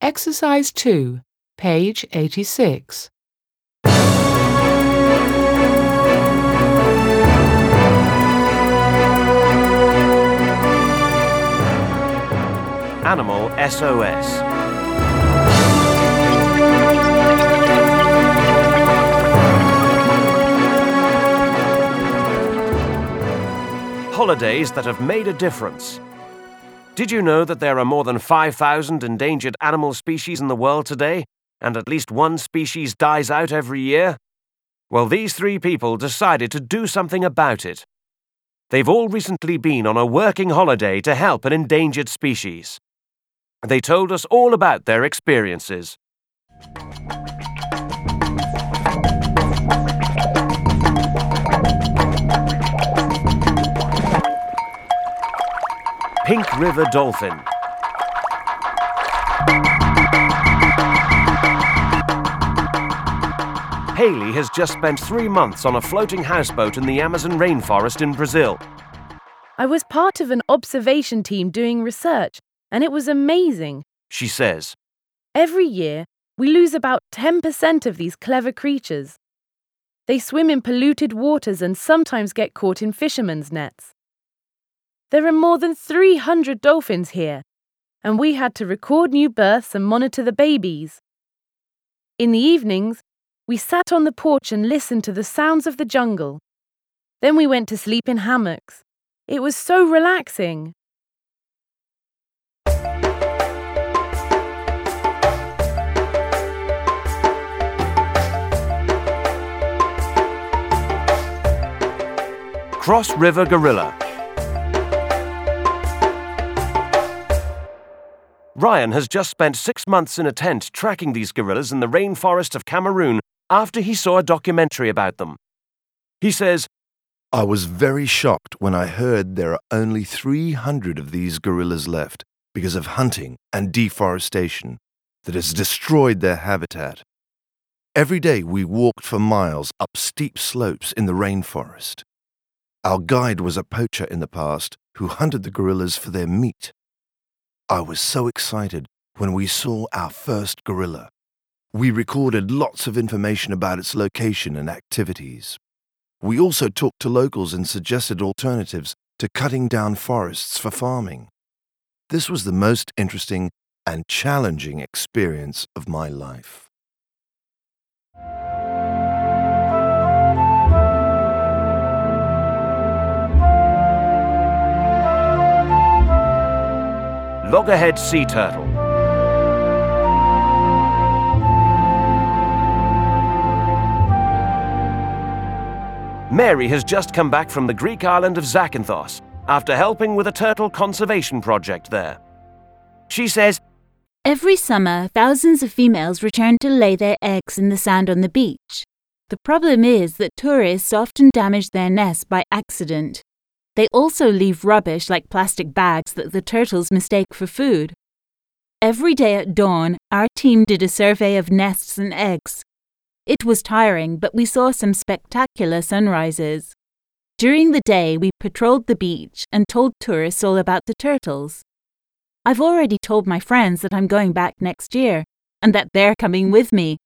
Exercise 2, page 86. Animal SOS. Holidays that have made a difference. Did you know that there are more than 5,000 endangered animal species in the world today, and at least one species dies out every year? Well, these three people decided to do something about it. They've all recently been on a working holiday to help an endangered species. They told us all about their experiences. Pink River Dolphin. Haley has just spent 3 months on a floating houseboat in the Amazon rainforest in Brazil. I was part of an observation team doing research, and it was amazing, She says. Every year, we lose about 10% of these clever creatures. They swim in polluted waters and sometimes get caught in fishermen's nets. There are more than 300 dolphins here, and we had to record new births and monitor the babies. In the evenings, we sat on the porch and listened to the sounds of the jungle. Then we went to sleep in hammocks. It was so relaxing. Cross River Gorilla. Ryan has just spent 6 months in a tent tracking these gorillas in the rainforest of Cameroon after he saw a documentary about them. He says, I was very shocked when I heard there are only 300 of these gorillas left because of hunting and deforestation that has destroyed their habitat. Every day we walked for miles up steep slopes in the rainforest. Our guide was a poacher in the past who hunted the gorillas for their meat. I was so excited when we saw our first gorilla. We recorded lots of information about its location and activities. We also talked to locals and suggested alternatives to cutting down forests for farming. This was the most interesting and challenging experience of my life. Loggerhead Sea Turtle. Mary has just come back from the Greek island of Zakynthos after helping with a turtle conservation project there. She says, Every summer, thousands of females return to lay their eggs in the sand on the beach. The problem is that tourists often damage their nests by accident. They also leave rubbish like plastic bags that the turtles mistake for food. Every day at dawn, our team did a survey of nests and eggs. It was tiring, but we saw some spectacular sunrises. During the day, we patrolled the beach and told tourists all about the turtles. I've already told my friends that I'm going back next year, and that they're coming with me.